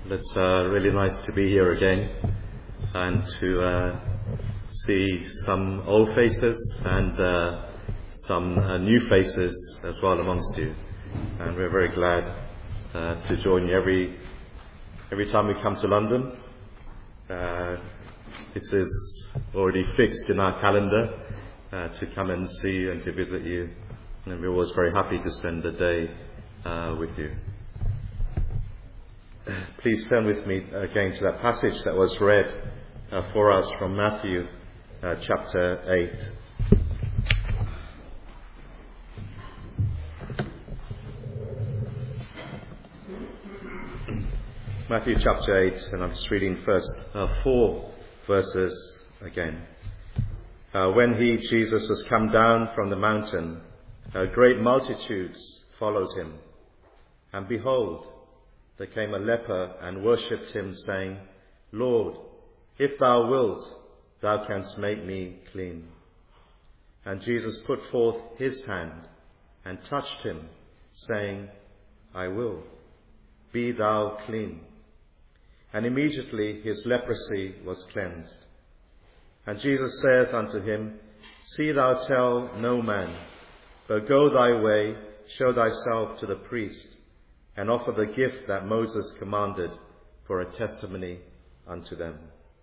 It's really nice to be here again and to see some old faces and some new faces as well amongst you. And we're very glad to join you every time we come to London. This is already fixed in our calendar to come and see you and to visit you. And we're always very happy to spend the day with you. Please turn with me again to that passage that was read for us from Matthew chapter 8. Matthew chapter 8, and I'm just reading first 4 verses again. When he, Jesus, was come down from the mountain, great multitudes followed him. And behold, there came a leper and worshipped him, saying, Lord, if thou wilt, thou canst make me clean. And Jesus put forth his hand and touched him, saying, I will, be thou clean. And immediately his leprosy was cleansed. And Jesus saith unto him, See thou tell no man, but go thy way, show thyself to the priest, and offer the gift that Moses commanded for a testimony unto them.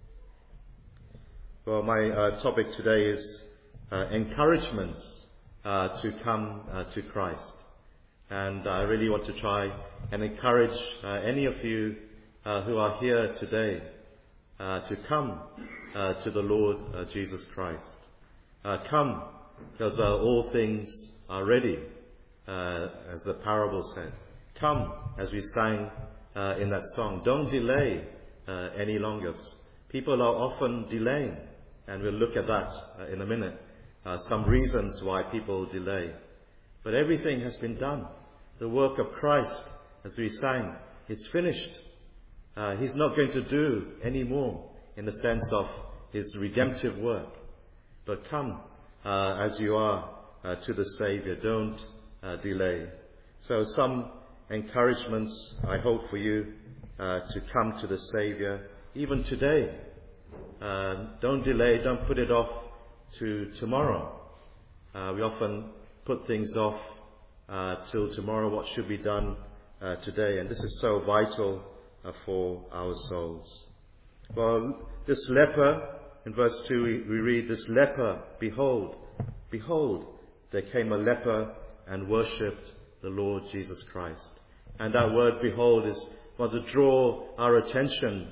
Well, my topic today is encouragements to come to Christ. And I really want to try and encourage any of you who are here today to come to the Lord Jesus Christ. Come, because all things are ready, as the parable said. Come, as we sang in that song. Don't delay any longer. People are often delaying, and we'll look at that in a minute. Some reasons why people delay. But everything has been done. The work of Christ, as we sang, it's finished. He's not going to do any more in the sense of his redemptive work. But come as you are to the Saviour. Don't delay. So some encouragements, I hope, for you to come to the Saviour even today. Don't delay, don't put it off to tomorrow. We often put things off till tomorrow, what should be done today, and this is so vital for our souls. Well, this leper, in verse 2 we read, this leper, behold, there came a leper and worshipped the Lord Jesus Christ. And that word behold was to draw our attention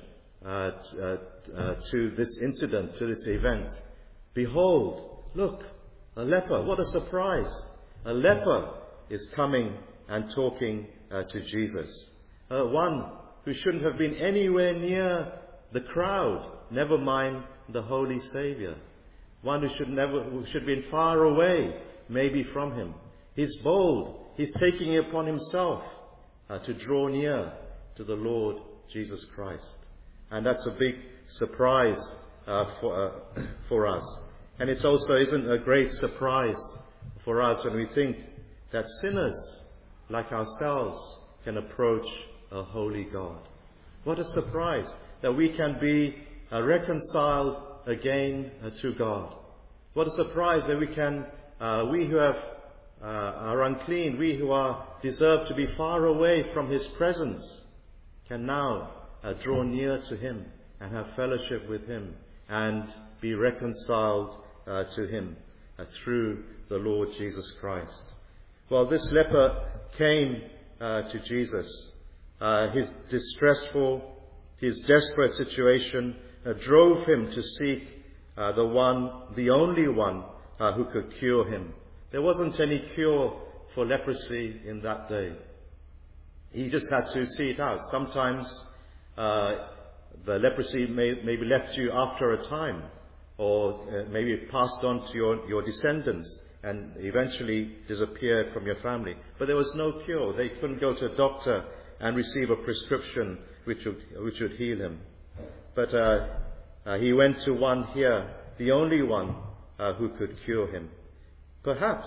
to this incident, to this event. Behold, look, a leper, what a surprise. A leper is coming and talking to Jesus. One who shouldn't have been anywhere near the crowd, never mind the Holy Saviour. One who should have been far away, maybe from him. He's bold. He's taking it upon himself to draw near to the Lord Jesus Christ. And that's a big surprise for us. And it's also isn't a great surprise for us when we think that sinners like ourselves can approach a holy God. What a surprise that we can be reconciled again to God. What a surprise that we who are unclean, we who deserve to be far away from his presence, can now draw near to him and have fellowship with him and be reconciled to him through the Lord Jesus Christ. Well, this leper came to Jesus. His desperate situation drove him to seek the only one who could cure him. There wasn't any cure for leprosy in that day. He just had to see it out. Sometimes the leprosy maybe left you after a time, or maybe it passed on to your descendants and eventually disappeared from your family. But there was no cure. They couldn't go to a doctor and receive a prescription which would heal him. But he went to one here, the only one who could cure him. Perhaps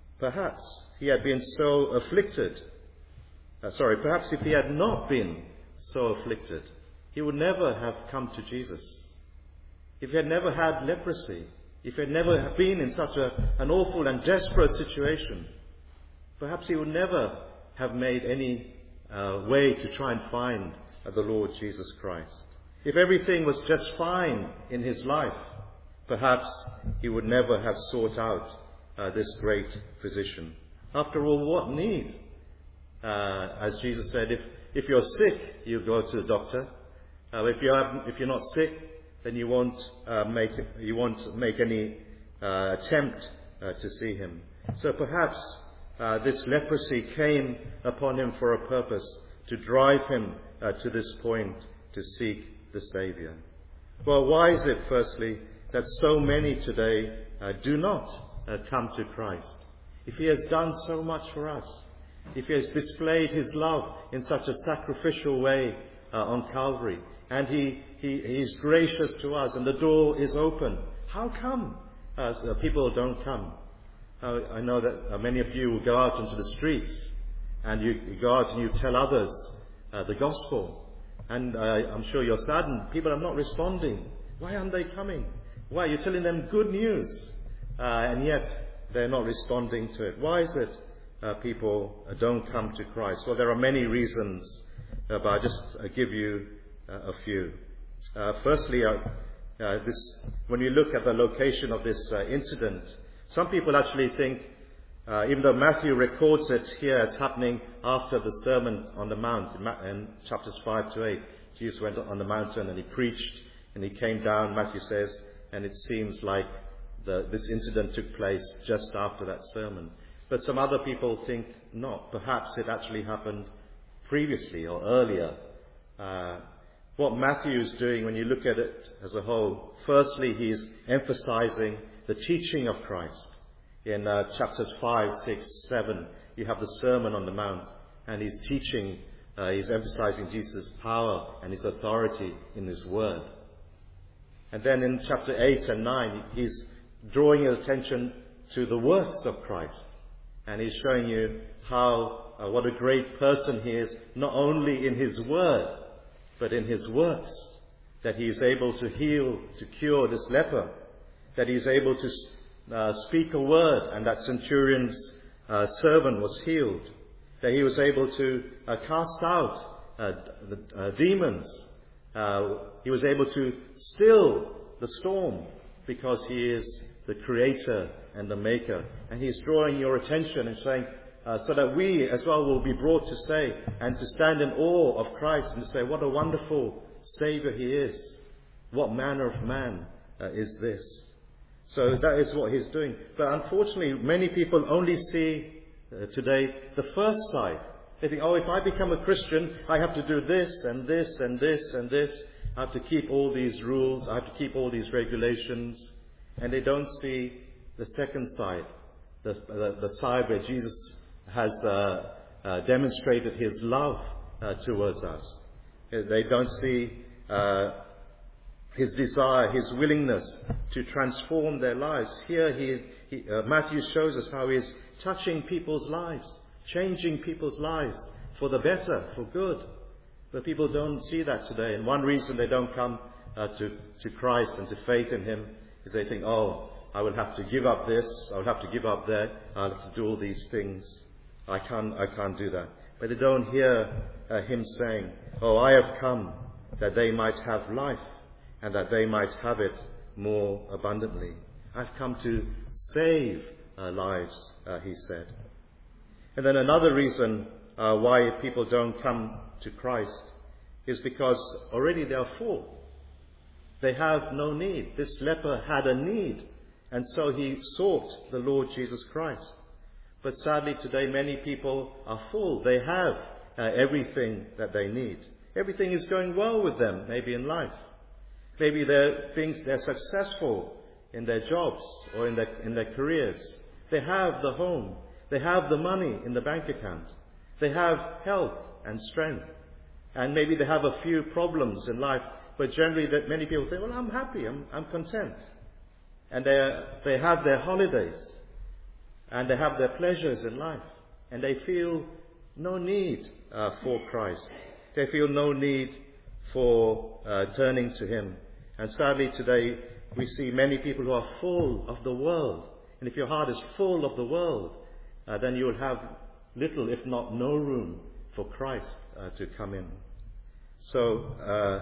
he had been so afflicted. Perhaps if he had not been so afflicted, he would never have come to Jesus. If he had never had leprosy, if he had never been in such an awful and desperate situation, perhaps he would never have made any way to try and find the Lord Jesus Christ. If everything was just fine in his life, perhaps he would never have sought out this great physician. After all, what need? As Jesus said, if you're sick, you go to the doctor. If you're not sick, then you won't make any attempt to see him. So perhaps this leprosy came upon him for a purpose, to drive him to this point to seek the Saviour. Well, why is it, firstly, that so many today do not come to Christ? If he has done so much for us, if he has displayed his love in such a sacrificial way on Calvary, and he is gracious to us and the door is open, how come people don't come? I know that many of you will go out into the streets and you go out and you tell others the gospel, and I'm sure you're saddened. People are not responding. Why aren't they coming? Why? You're telling them good news, and yet they're not responding to it. Why is it people don't come to Christ? Well, there are many reasons, but I'll just give you a few. Firstly, when you look at the location of this incident, some people actually think, even though Matthew records it here as happening after the Sermon on the Mount, in chapters 5 to 8, Jesus went on the mountain and he preached and he came down, Matthew says, and it seems like this incident took place just after that sermon. But some other people think not. Perhaps it actually happened previously or earlier. What Matthew is doing, when you look at it as a whole, firstly, he's emphasizing the teaching of Christ. In chapters 5, 6, 7, you have the Sermon on the Mount, and he's teaching, he's emphasizing Jesus' power and his authority in his word. And then in chapter 8 and 9, he's drawing your attention to the works of Christ. And he's showing you how, what a great person he is, not only in his word, but in his works. That he is able to heal, to cure this leper. That he is able to speak a word, and that centurion's servant was healed. That he was able to cast out demons. He was able to still the storm, because he is the creator and the maker. And he's drawing your attention and saying, so that we as well will be brought to say and to stand in awe of Christ and to say, what a wonderful Saviour he is. What manner of man is this? So that is what he's doing. But unfortunately, many people only see today the first side. They think, if I become a Christian, I have to do this and this and this and this. I have to keep all these rules. I have to keep all these regulations. And they don't see the second side, the side where Jesus has demonstrated his love towards us. They don't see his desire, his willingness to transform their lives. Here Matthew shows us how he is touching people's lives, changing people's lives for the better, for good. But people don't see that today. And one reason they don't come to Christ and to faith in him is they think, I will have to give up this, I will have to give up that, I'll have to do all these things. I can't do that. But they don't hear him saying, I have come that they might have life and that they might have it more abundantly. I've come to save lives, he said. And then another reason why people don't come to Christ is because already they are full. They have no need. This leper had a need, and so he sought the Lord Jesus Christ. But sadly today many people are full. They have everything that they need. Everything is going well with them, maybe in life. Maybe they're successful in their jobs or in their careers. They have the home. They have the money in the bank account. They have health and strength. And maybe they have a few problems in life, but generally that many people say, I'm happy, I'm content. And they have their holidays. And they have their pleasures in life. And they feel no need for Christ. They feel no need for turning to Him. And sadly today we see many people who are full of the world. And if your heart is full of the world, then you will have little, if not no room for Christ to come in. So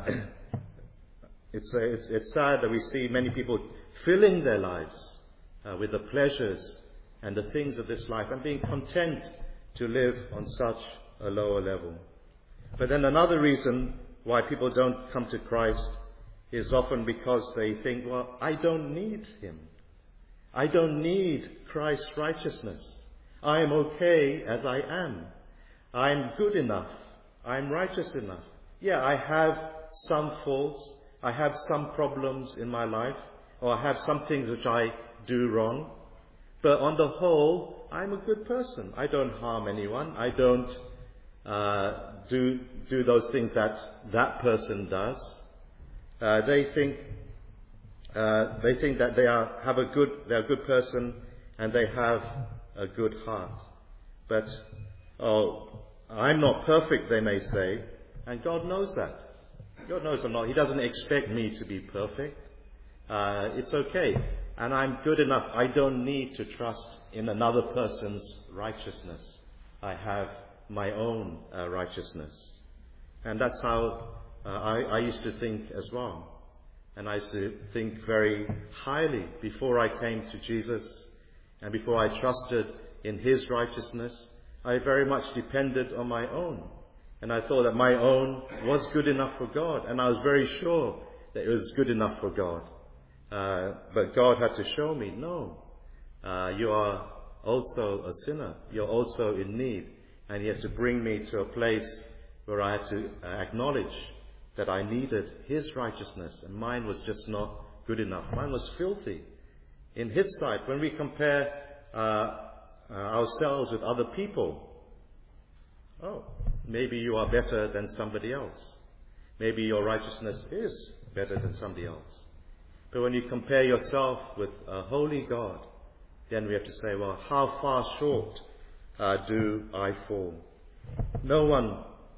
it's sad that we see many people filling their lives with the pleasures and the things of this life and being content to live on such a lower level. But then another reason why people don't come to Christ is often because they think, well, I don't need Him. I don't need Christ's righteousness. I am okay as I am. I'm good enough. I'm righteous enough. Yeah, I have some faults. I have some problems in my life. Or I have some things which I do wrong. But on the whole, I'm a good person. I don't harm anyone. I don't do those things that person does. They think that they're a good person and they have a good heart. But I'm not perfect, they may say, and God knows that. God knows I'm not. He doesn't expect me to be perfect. It's okay, and I'm good enough. I don't need to trust in another person's righteousness. I have my own righteousness, and that's how I used to think as well. And I used to think very highly before I came to Jesus and before I trusted in His righteousness. I very much depended on my own. And I thought that my own was good enough for God. And I was very sure that it was good enough for God. But God had to show me, no, you are also a sinner. You're also in need. And He had to bring me to a place where I had to acknowledge that I needed His righteousness, and mine was just not good enough. Mine was filthy in His sight. When we compare ourselves with other people, maybe you are better than somebody else. Maybe your righteousness is better than somebody else. But when you compare yourself with a holy God, then we have to say, well, how far short do I fall? No one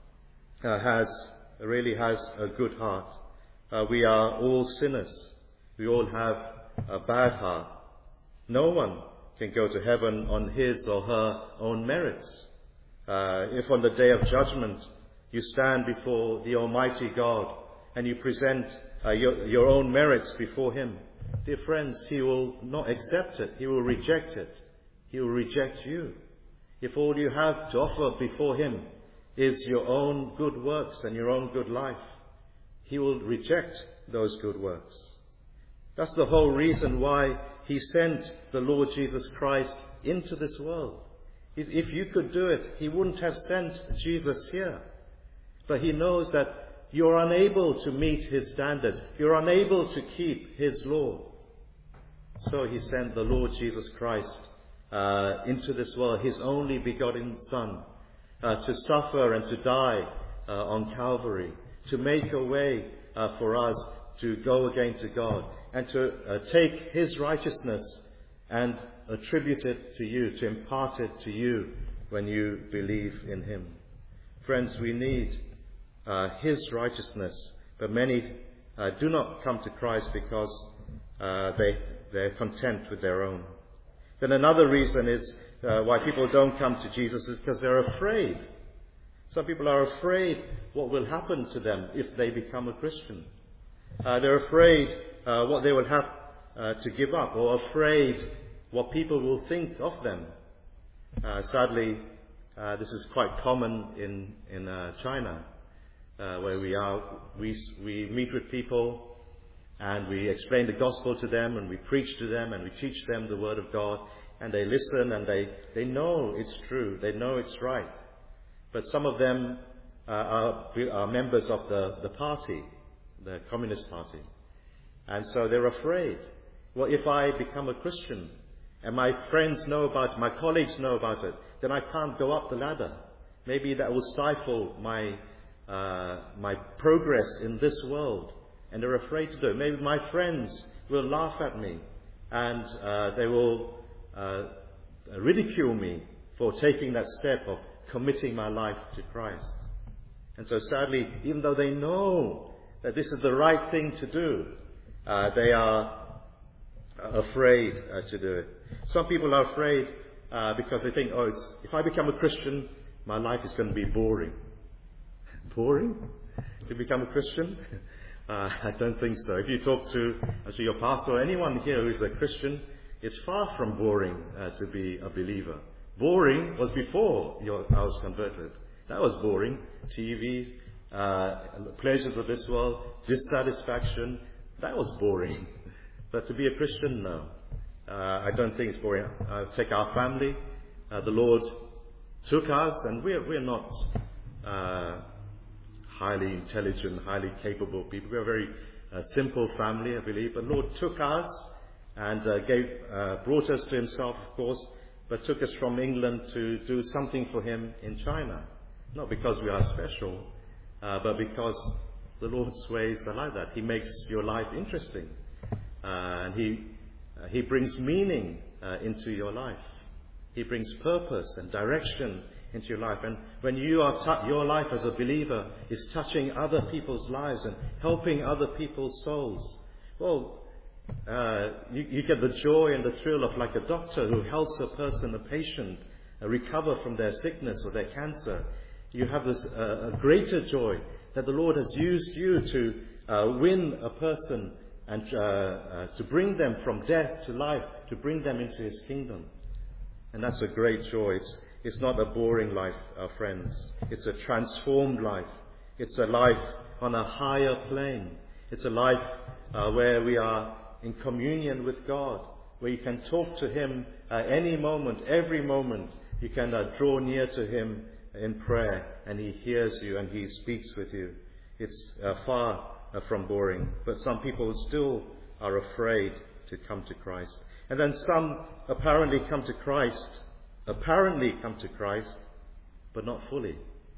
really has a good heart. We are all sinners. We all have a bad heart. No one can go to heaven on his or her own merits. If on the day of judgment you stand before the Almighty God and you present your own merits before Him, dear friends, He will not accept it. He will reject it. He will reject you. If all you have to offer before Him is your own good works and your own good life, He will reject those good works. That's the whole reason why He sent the Lord Jesus Christ into this world. If you could do it, He wouldn't have sent Jesus here. But He knows that you're unable to meet His standards. You're unable to keep His law. So He sent the Lord Jesus Christ into this world, His only begotten Son, to suffer and to die on Calvary, to make a way for us to go again to God, and to take His righteousness and attribute it to you, to impart it to you when you believe in Him. Friends, we need His righteousness, but many do not come to Christ because they're content with their own. Then another reason is why people don't come to Jesus is because they're afraid. Some people are afraid what will happen to them if they become a Christian. They're afraid what they will have to give up, or afraid what people will think of them. Sadly, this is quite common in China, where we meet with people and we explain the gospel to them and we preach to them and we teach them the word of God, and they listen and they know it's true, they know it's right. But some of them are members of the party, the Communist Party. And so they're afraid. Well, if I become a Christian and my friends know about it, my colleagues know about it, then I can't go up the ladder. Maybe that will stifle my progress in this world. And they're afraid to do it. Maybe my friends will laugh at me and they will ridicule me for taking that step of committing my life to Christ. And so sadly, even though they know that this is the right thing to do, they are afraid to do it. Some people are afraid because they think, if I become a Christian, my life is going to be boring. Boring? To become a Christian? I don't think so. If you talk to your pastor or anyone here who is a Christian, it's far from boring to be a believer. Boring was before I was converted. That was boring. TV, pleasures of this world, dissatisfaction, that was boring. But to be a Christian, no. I don't think it's boring. Take our family. The Lord took us, and we're not highly intelligent, highly capable people. We're a very simple family, I believe. But the Lord took us and brought us to Himself, of course, but took us from England to do something for Him in China. Not because we are special, but because the Lord's ways are like that. He makes your life interesting. And He brings meaning into your life. He brings purpose and direction into your life. And when you are your life as a believer is touching other people's lives and helping other people's souls, well, you get the joy and the thrill of like a doctor who helps a patient, recover from their sickness or their cancer. You have this a greater joy that the Lord has used you to win a person and to bring them from death to life, to bring them into His kingdom. And that's a great joy. It's not a boring life, friends. It's a transformed life. It's a life on a higher plane. It's a life where we are in communion with God, where you can talk to Him any moment, every moment. You can draw near to Him in prayer, and He hears you and He speaks with you. It's far from boring. But some people still are afraid to come to Christ. And then some apparently come to Christ, but not fully.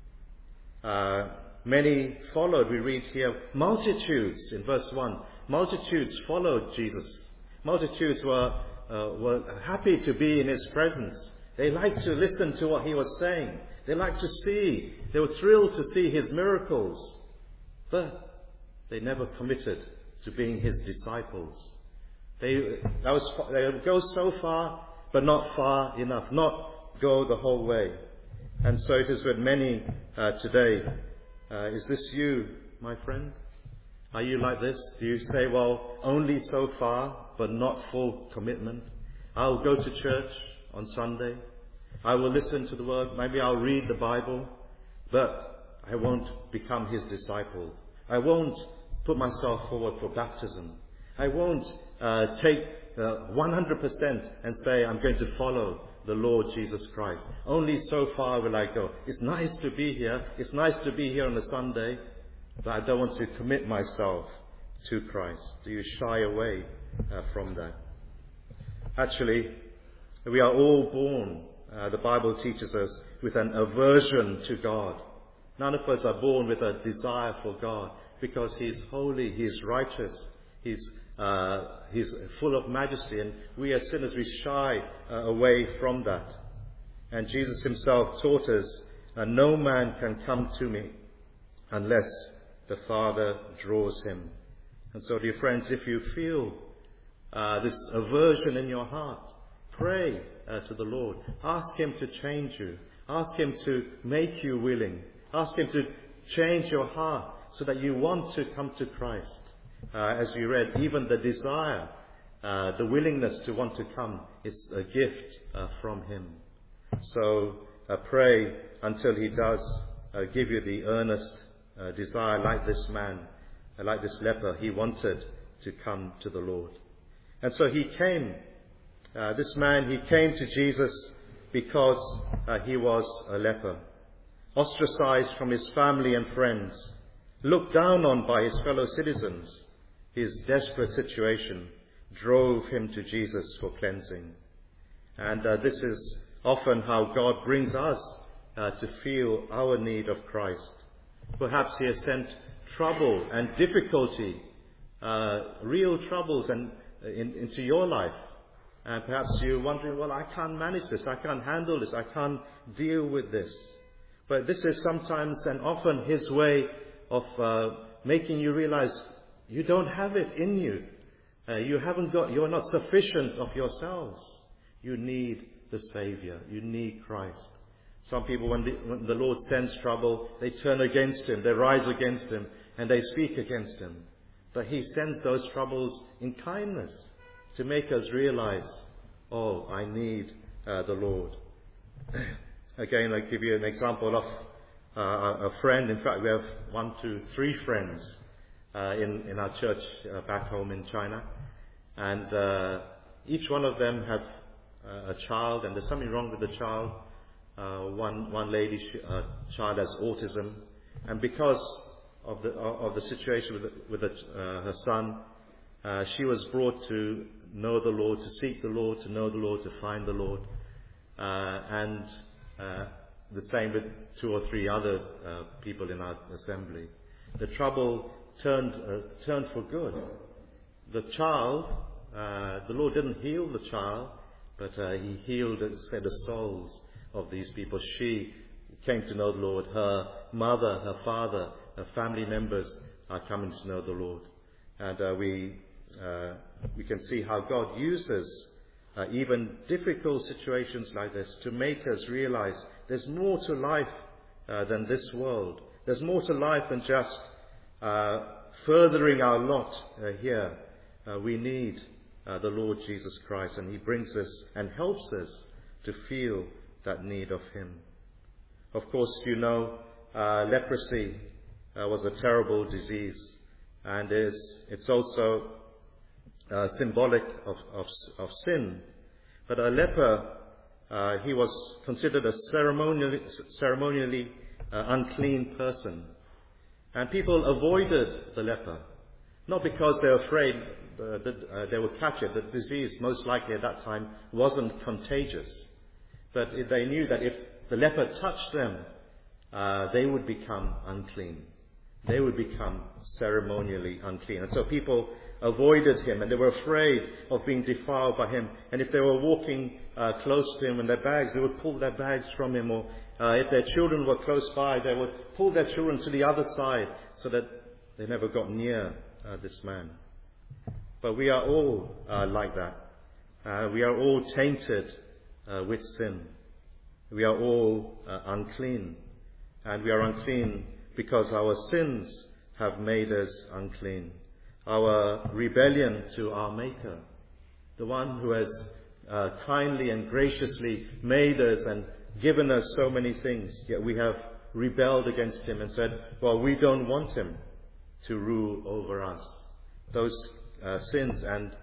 Many followed, we read here, multitudes in verse 1. Multitudes followed Jesus. Multitudes were happy to be in His presence. They liked to listen to what He was saying. They liked to see. They were thrilled to see His miracles. But they never committed to being His disciples. They would go so far, but not far enough. Not go the whole way. And so it is with many today. Is this you, my friend? Are you like this? Do you say, well, only so far, but not full commitment? I'll go to church on Sunday. I will listen to the Word. Maybe I'll read the Bible. But I won't become His disciple. I won't put myself forward for baptism. I won't take 100% and say I'm going to follow the Lord Jesus Christ. Only so far will I go. It's nice to be here. It's nice to be here on a Sunday, but I don't want to commit myself to Christ. Do you shy away from that? Actually, we are all born, the Bible teaches us, with an aversion to God. None of us are born with a desire for God because He's holy, He's righteous, He's full of majesty, and we as sinners, we shy away from that. And Jesus Himself taught us, no man can come to me unless the Father draws him. And so, dear friends, if you feel this aversion in your heart, pray to the Lord. Ask Him to change you. Ask Him to make you willing. Ask Him to change your heart so that you want to come to Christ. As we read, even the desire, the willingness to want to come is a gift from Him. So pray until He does give you the earnest desire, like this man, like this leper. He wanted to come to the Lord. And so he came. This man, he came to Jesus because he was a leper, ostracized from his family and friends, looked down on by his fellow citizens. His desperate situation drove him to Jesus for cleansing. And this is often how God brings us to feel our need of Christ. Perhaps He has sent trouble and difficulty, real troubles into your life. And perhaps you're wondering, well, I can't manage this. I can't handle this. I can't deal with this. But this is sometimes and often His way of making you realize you don't have it in you. You're not sufficient of yourselves. You need the Savior. You need Christ. Some people, when the Lord sends trouble, they turn against Him, they rise against Him, and they speak against Him. But He sends those troubles in kindness to make us realize, oh, I need the Lord. Again, I'll give you an example of a friend. In fact, we have 1, 2, 3 friends in our church back home in China. And each one of them have a child, and there's something wrong with the child. One lady's child has autism, and because of the situation with her son, she was brought to know the Lord, to seek the Lord, to know the Lord, to find the Lord, and the same with 2 or 3 other people in our assembly. The trouble turned for good. The child, the Lord didn't heal the child, but He healed a set of souls of these people. She came to know the Lord. Her mother, her father, her family members are coming to know the Lord. And we can see how God uses even difficult situations like this to make us realize there's more to life than this world. There's more to life than just furthering our lot here. We need the Lord Jesus Christ, and He brings us and helps us to feel that need of Him. Of course, you know, leprosy was a terrible disease, and it's also symbolic of sin. But a leper, he was considered a ceremonially unclean person, and people avoided the leper, not because they were afraid that they would catch it. The disease, most likely at that time, wasn't contagious, but they knew that if the leper touched them, they would become unclean. They would become ceremonially unclean. And so people avoided him, and they were afraid of being defiled by him. And if they were walking close to him in their bags, they would pull their bags from him. Or if their children were close by, they would pull their children to the other side so that they never got near this man. But we are all like that. We are all tainted with sin. We are all unclean. And we are unclean because our sins have made us unclean. Our rebellion to our Maker, the one who has kindly and graciously made us and given us so many things, yet we have rebelled against Him and said, well, we don't want Him to rule over us. Those sins, and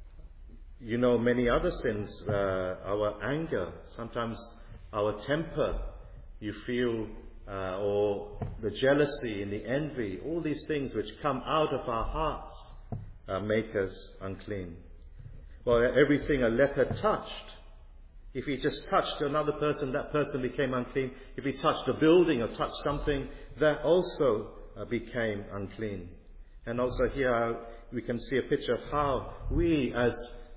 you know, many other sins, our anger, sometimes our temper, you feel, or the jealousy and the envy, all these things which come out of our hearts make us unclean. Well, everything a leper touched, if he just touched another person, that person became unclean. If he touched a building or touched something, that also became unclean. And also here we can see a picture of how we, as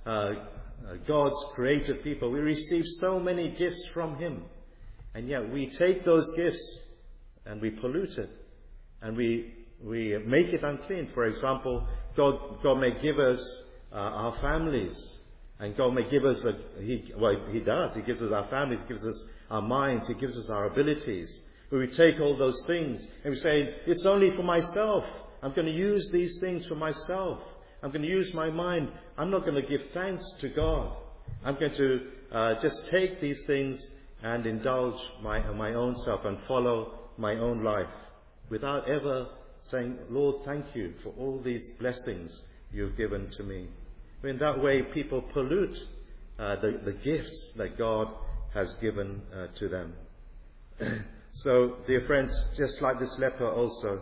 God's created people, we receive so many gifts from Him. And yet we take those gifts and we pollute it. And we make it unclean. For example, God may give us our families. And God may give us, He does. He gives us our families, He gives us our minds, He gives us our abilities. But we take all those things and we say, it's only for myself. I'm going to use these things for myself. I'm going to use my mind. I'm not going to give thanks to God. I'm going to just take these things and indulge my own self and follow my own life without ever saying, Lord, thank you for all these blessings you've given to me. In that way, people pollute the gifts that God has given to them. So, dear friends, just like this leper also,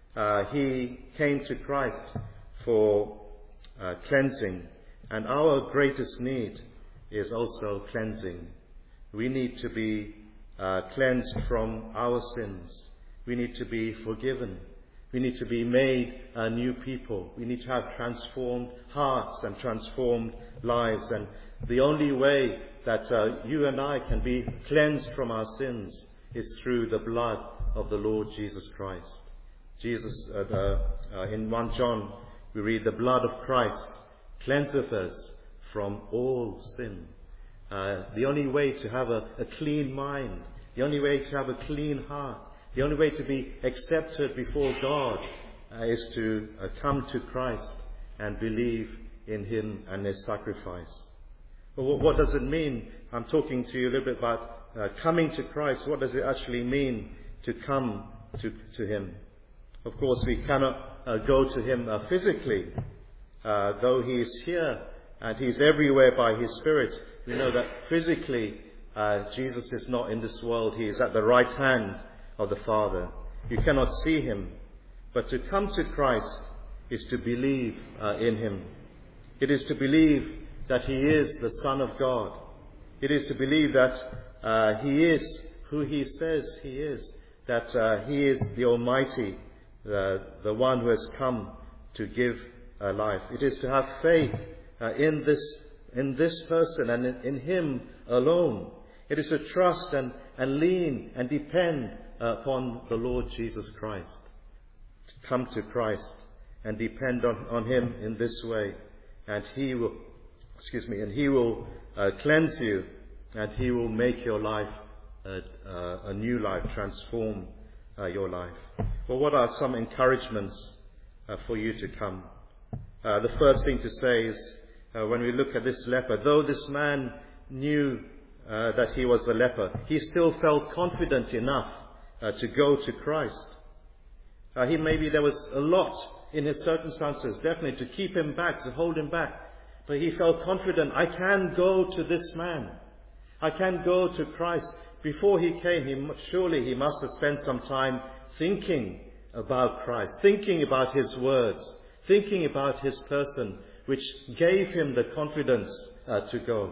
he came to Christ for cleansing, and our greatest need is also cleansing. We need to be cleansed from our sins. We need to be forgiven. We need to be made a new people. We need to have transformed hearts and transformed lives. And the only way that you and I can be cleansed from our sins is through the blood of the Lord Jesus Christ. Jesus, in 1 John, we read, the blood of Christ cleanseth us from all sin. The only way to have a clean mind, the only way to have a clean heart, the only way to be accepted before God is to come to Christ and believe in Him and His sacrifice. Well, what does it mean? I'm talking to you a little bit about coming to Christ. What does it actually mean to come to Him? Of course, we cannot go to Him physically, though He is here and He is everywhere by His Spirit. We know that physically Jesus is not in this world. He is at the right hand of the Father. You cannot see Him. But to come to Christ is to believe in Him. It is to believe that He is the Son of God. It is to believe that He is who He says He is, that He is the Almighty, the one who has come to give life. It is to have faith in this person and in Him alone. It is to trust and lean and depend upon the Lord Jesus Christ. To come to Christ and depend on Him in this way, and He will, cleanse you, and He will make your life a new life, transform your life. Well, what are some encouragements for you to come? The first thing to say is, when we look at this leper, though this man knew that he was a leper, he still felt confident enough to go to Christ. Maybe there was a lot in his circumstances, definitely, to keep him back, to hold him back. But he felt confident, I can go to this man. I can go to Christ. Before he came, surely he must have spent some time thinking about Christ, thinking about His words, thinking about His person, which gave him the confidence to go.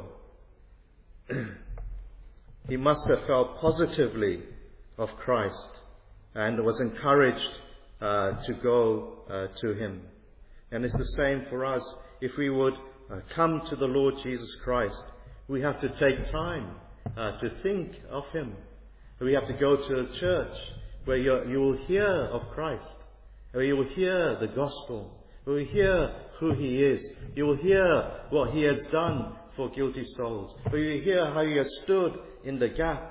He must have felt positively of Christ and was encouraged to go to Him. And it's the same for us. If we would come to the Lord Jesus Christ, we have to take time to think of Him. We have to go to a church where you will hear of Christ, where you will hear the gospel, where you will hear who He is. You will hear what He has done for guilty souls, where you will hear how He has stood in the gap.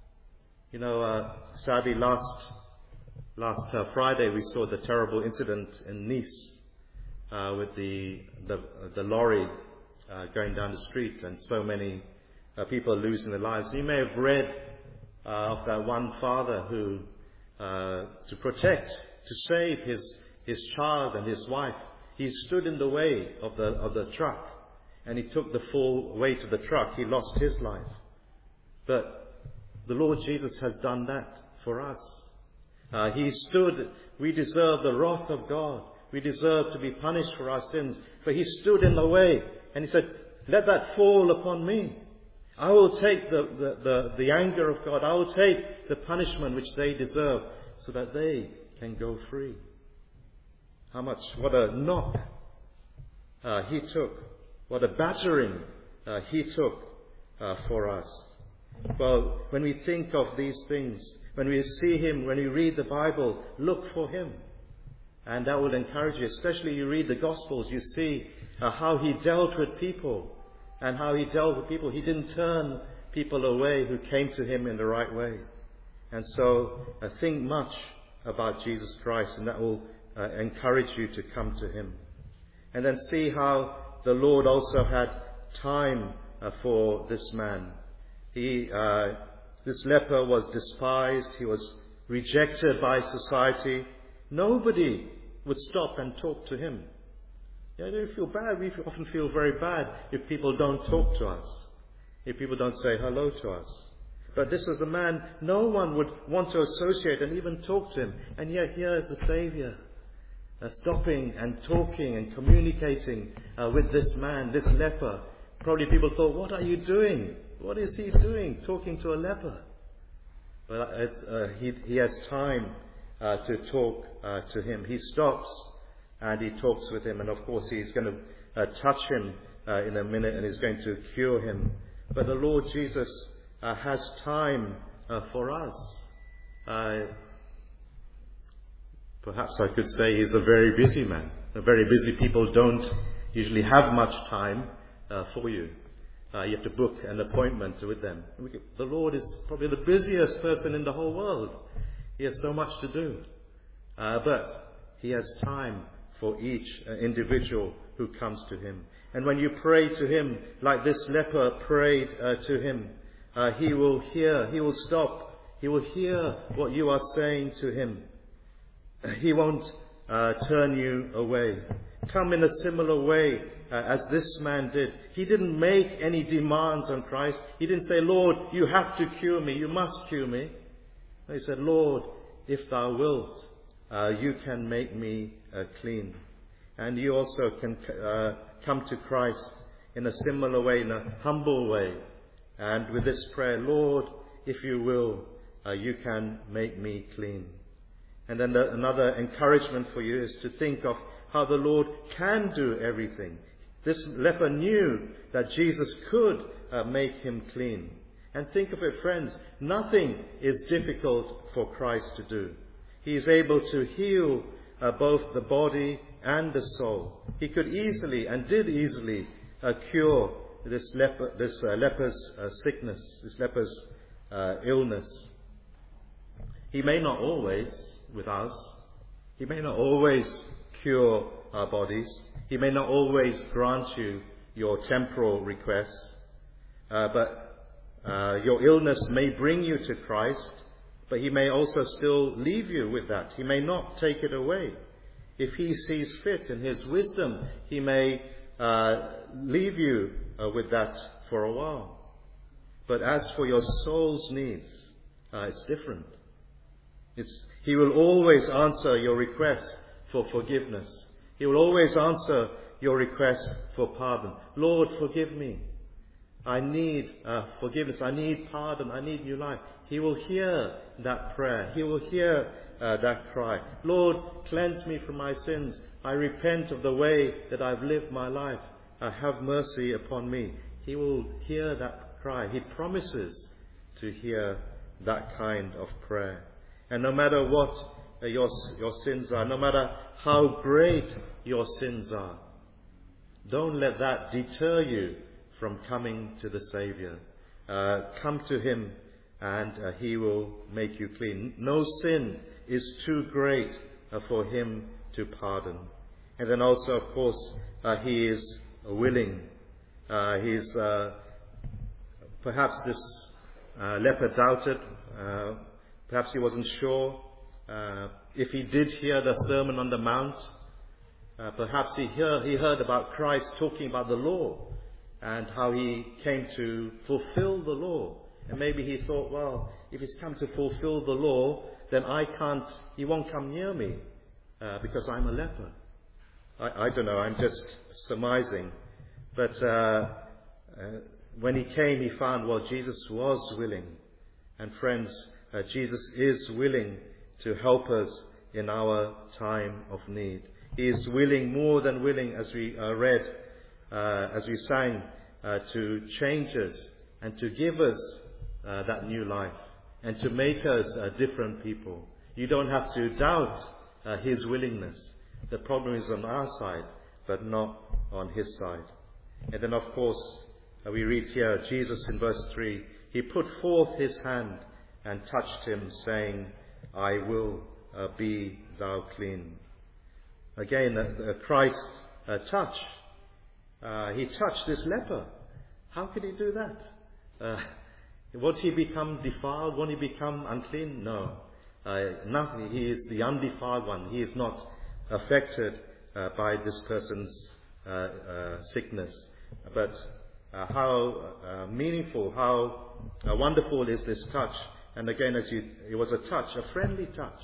Sadly, last Friday we saw the terrible incident in Nice with the lorry going down the street and so many people losing their lives. You may have read of that one father who, to protect, to save his child and his wife, he stood in the way of the truck, and he took the full weight of the truck. He lost his life. But the Lord Jesus has done that for us. He stood. We deserve the wrath of God. We deserve to be punished for our sins. But He stood in the way, and He said, let that fall upon me. I will take the anger of God. I will take the punishment which they deserve, so that they can go free. What a knock He took. What a battering He took for us. Well, when we think of these things, when we see Him, when we read the Bible, look for Him. And that will encourage you. Especially you read the Gospels, you see how He dealt with people. And how He dealt with people. He didn't turn people away who came to Him in the right way. And so think much about Jesus Christ, and that will encourage you to come to Him. And then see how the Lord also had time for this man. This leper was despised. He was rejected by society. Nobody would stop and talk to him. Yeah, they feel bad. We often feel very bad if people don't talk to us, if people don't say hello to us. But this is a man no one would want to associate and even talk to him. And yet here is the Saviour stopping and talking and communicating with this man, this leper. Probably people thought, what are you doing? What is he doing, talking to a leper? But he has time to talk to him. He stops and he talks with him. And of course he's going to touch him in a minute and is going to cure him. But the Lord Jesus has time for us. Perhaps I could say he's a very busy man. Very busy people don't usually have much time for you. You have to book an appointment with them. The Lord is probably the busiest person in the whole world. He has so much to do. But He has time for each individual who comes to Him. And when you pray to Him, like this leper prayed to Him, He will hear, He will stop, He will hear what you are saying to Him. He won't turn you away. Come in a similar way as this man did. He didn't make any demands on Christ. He didn't say, Lord, you have to cure me, you must cure me. He said, Lord, if thou wilt, you can make me clean. And you also can come to Christ in a similar way, in a humble way. And with this prayer, Lord, if you will, you can make me clean. And then another encouragement for you is to think of how the Lord can do everything. This leper knew that Jesus could make him clean. And think of it, friends, nothing is difficult for Christ to do. He is able to heal both the body and the soul. He could easily and did easily cure this leper's sickness, this leper's illness. He may not always, with us, He may not always cure our bodies. He may not always grant you your temporal requests. But your illness may bring you to Christ, but He may also still leave you with that. He may not take it away. If He sees fit in His wisdom, He may leave you with that for a while. But as for your soul's needs, it's different. He will always answer your request for forgiveness. He will always answer your request for pardon. Lord, forgive me. I need forgiveness. I need pardon. I need new life. He will hear that prayer. He will hear that cry. Lord, cleanse me from my sins. I repent of the way that I've lived my life. Have mercy upon me. He will hear that cry. He promises to hear that kind of prayer. And no matter what your sins are, no matter how great your sins are, don't let that deter you from coming to the Saviour. Come to Him and He will make you clean. No sin is too great for Him to pardon. And then also, of course, He is willing. Perhaps this leper doubted. Perhaps he wasn't sure if he did hear the Sermon on the Mount. Perhaps he heard about Christ talking about the law and how He came to fulfill the law. And maybe he thought, well, if He's come to fulfill the law, then He won't come near me because I'm a leper. I don't know, I'm just surmising. But when he came, he found, well, Jesus was willing. And friends, Jesus is willing to help us in our time of need. He is willing, more than willing, as we read, as we sang, to change us and to give us that new life and to make us different people. You don't have to doubt His willingness. The problem is on our side, but not on His side. And then, of course, we read here, Jesus in verse 3, He put forth His hand and touched him, saying, I will be thou clean. Again, Christ touch. He touched this leper. How could He do that? Won't he become defiled? Won't he become unclean? No. Nothing. He is the undefiled one. He is not affected by this person's sickness. But how meaningful, how wonderful is this touch. And again, it was a touch, a friendly touch.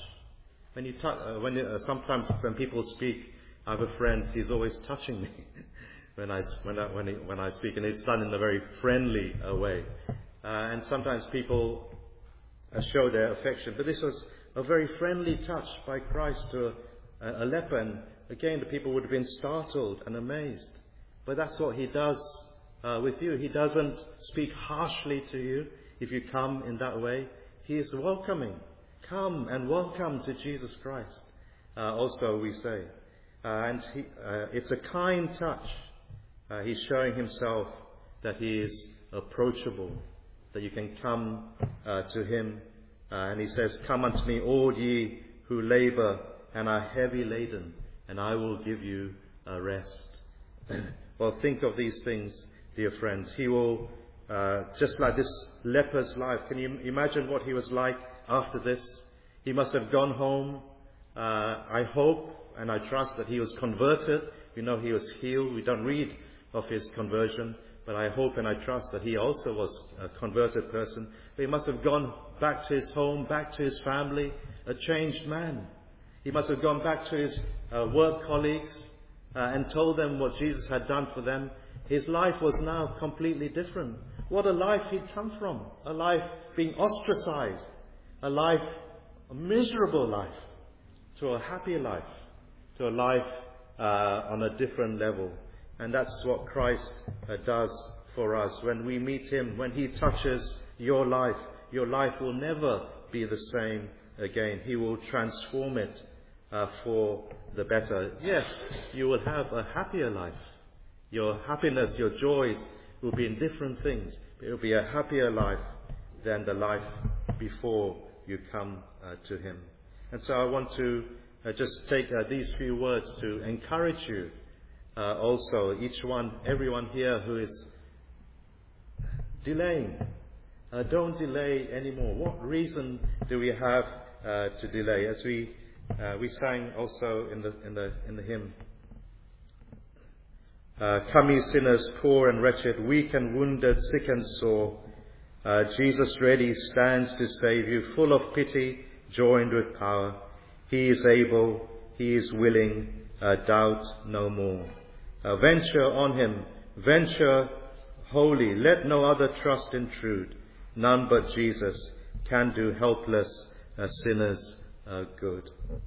Sometimes when people speak, I have a friend, he's always touching me when I speak, and it's done in a very friendly way. And sometimes people show their affection, but this was a very friendly touch by Christ to a leper. And again, the people would have been startled and amazed. But that's what He does with you. He doesn't speak harshly to you if you come in that way. He is welcoming. Come and welcome to Jesus Christ. Also we say. It's a kind touch. He's showing himself that he is approachable, that you can come to him. And he says, "Come unto me, all ye who labor and are heavy laden, and I will give you a rest." Well, think of these things, dear friends. He will, just like this leper's life, can you imagine what he was like after this? He must have gone home. I hope and I trust that he was converted. We know he was healed. We don't read of his conversion, but I hope and I trust that he also was a converted person. But he must have gone back to his home, back to his family, a changed man. He must have gone back to his work colleagues and told them what Jesus had done for them. His life was now completely different. What a life he'd come from. A life being ostracized. A miserable life, to a happy life, to a life on a different level. And that's what Christ does for us. When we meet him, when he touches your life will never be the same again. He will transform it for the better. Yes, you will have a happier life. Your happiness, your joys will be in different things. But it will be a happier life than the life before you come to him. And so I want to just take these few words to encourage you. Also, everyone here who is delaying, don't delay anymore. What reason do we have to delay? As we sang also in the hymn, "Come ye sinners, poor and wretched, weak and wounded, sick and sore. Jesus ready stands to save you, full of pity, joined with power. He is able, he is willing, doubt no more. Venture on him, venture wholly, let no other trust intrude. None but Jesus can do helpless sinners good."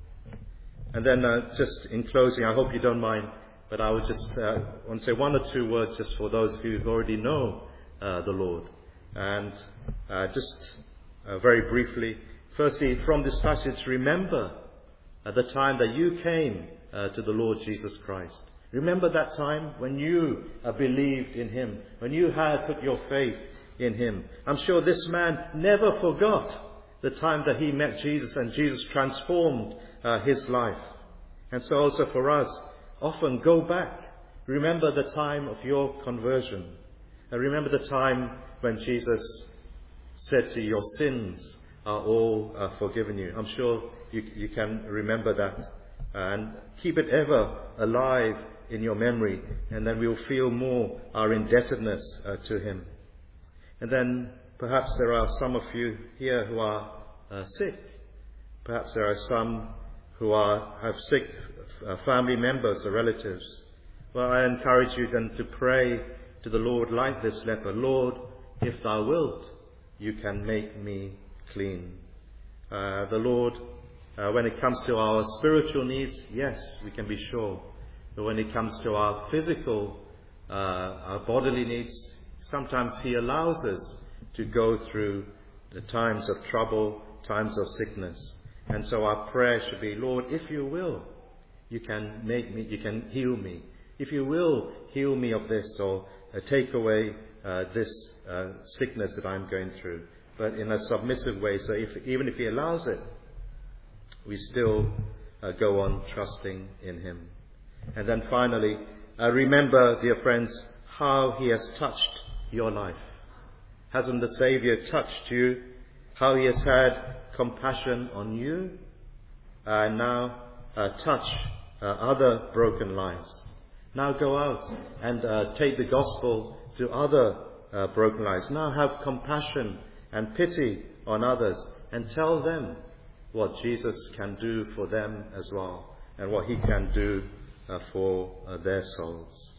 And then just in closing, I hope you don't mind, but I would just want to say one or two words just for those of you who already know the Lord. And just very briefly, firstly, from this passage, remember the time that you came to the Lord Jesus Christ. Remember that time when you believed in him, when you had put your faith in him. I'm sure this man never forgot the time that he met Jesus and Jesus transformed his life. And so also for us, often go back. Remember the time of your conversion. Remember the time when Jesus said to you, "Your sins are all forgiven you." I'm sure you can remember that. And keep it ever alive in your memory. And then we'll feel more our indebtedness to him. And then perhaps there are some of you here who are sick. Perhaps there are some who have sick family members or relatives. Well, I encourage you then to pray to the Lord like this leper. "Lord, if thou wilt, you can make me clean." The Lord, when it comes to our spiritual needs, yes, we can be sure. But when it comes to our physical, our bodily needs, sometimes he allows us to go through the times of trouble, times of sickness. And so our prayer should be, "Lord, if you will, you can heal me. If you will, heal me of this, or take away this sickness that I'm going through." But in a submissive way, so even if he allows it, we still go on trusting in him. And then finally, remember, dear friends, how he has touched your life. Hasn't the Saviour touched you? How he has had compassion on you? And now touch other broken lives. Now go out and take the gospel to other broken lives. Now have compassion and pity on others and tell them what Jesus can do for them as well, and what he can do for their souls.